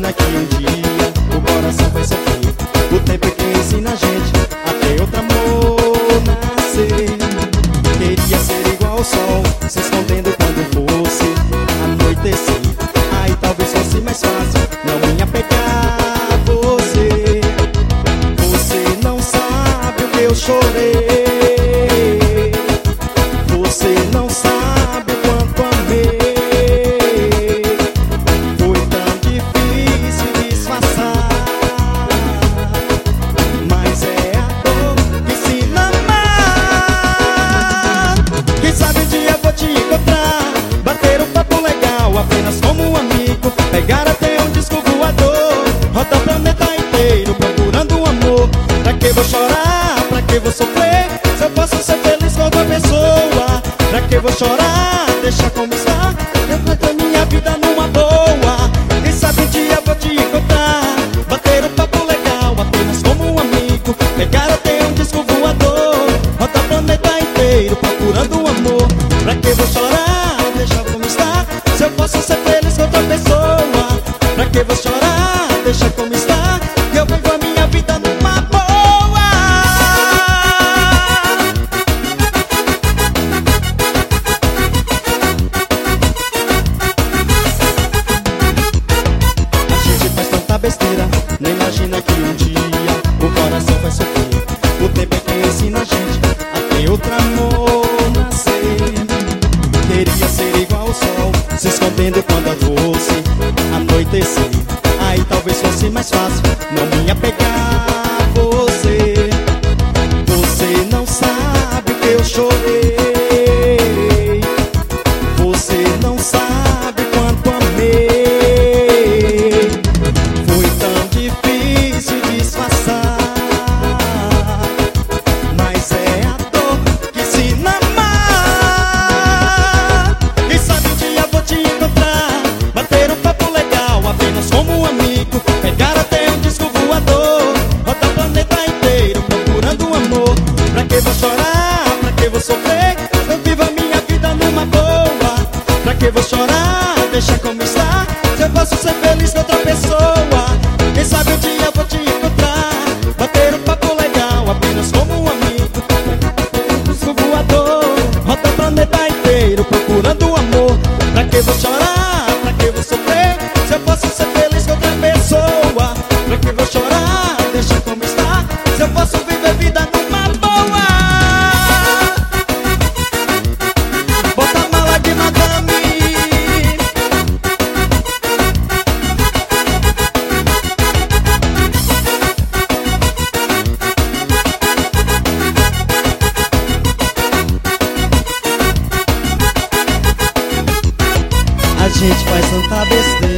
imagina que um dia o coração vai sofrer. O tempo é que ensina a gente a ter outro amor nascer. Queria ser igual ao sol, se escondendo quando fosse anoitecer. Aí talvez fosse mais fácil não me apegar a você. Você não sabe o que eu chorei. Você não sabe o quanto amei. Foi tão difícil disfarçar, mas é a dor que ensina a amar. Quem sabe um dia eu vou te encontrar, bater um papo legal apenas como um amigo, pegar até um disco voador, rodar o planeta inteiro procurando um amor. Pra que vou chorar? Pra que vou sofrer? Se eu posso ser feliz com outra pessoa. Pra que vou chorar? Deixa como está. Eu planto a minha vida numa boa. Quem sabe um dia eu vou te encontrar, bater um papo legal apenas como um amigo, pegar até um disco voador, rodar o planeta inteiro procurando um amor. Pra que vou chorar? Deixa como está. Se eu posso ser feliz com outra pessoa. Pra que vou chorar? Deixa como está. Que eu vivo a minha vida numa boa. Besteira, não imagina que um dia o coração vai sofrer. O tempo é que ensina a gente a ter outro amor nascer. Queria ser igual ao sol, se escondendo quando fosse anoitecer. Aí talvez fosse mais fácil não me apegar a você. Você não sabe o que eu chorei. Você não sabe quanto amei. Disfarçar, mas é a dor que ensina a amar. Quem sabe um dia eu vou te encontrar, bater um papo legal apenas como um amigo, pegar até um disco voador, rodar o planeta inteiro procurando um amor. Pra que vou chorar? Pra que vou sofrer? Eu vivo a minha vida numa boa. Pra que vou chorar? Deixa como está. Se eu posso ser feliz com outra pessoa. Quem sabe um dia eu vou te encontrar, bater um papo legal apenas como um amigo, um disco voador, roda o planeta inteiro procurando um amor. Pra que vou chorar? Pra que vou sofrer? Se eu posso ser feliz com outra pessoa. Pra que vou chorar? Deixa como está. Se eu posso viver vida numa boa. Bota a mala de madame. A gente faz tanta besteira.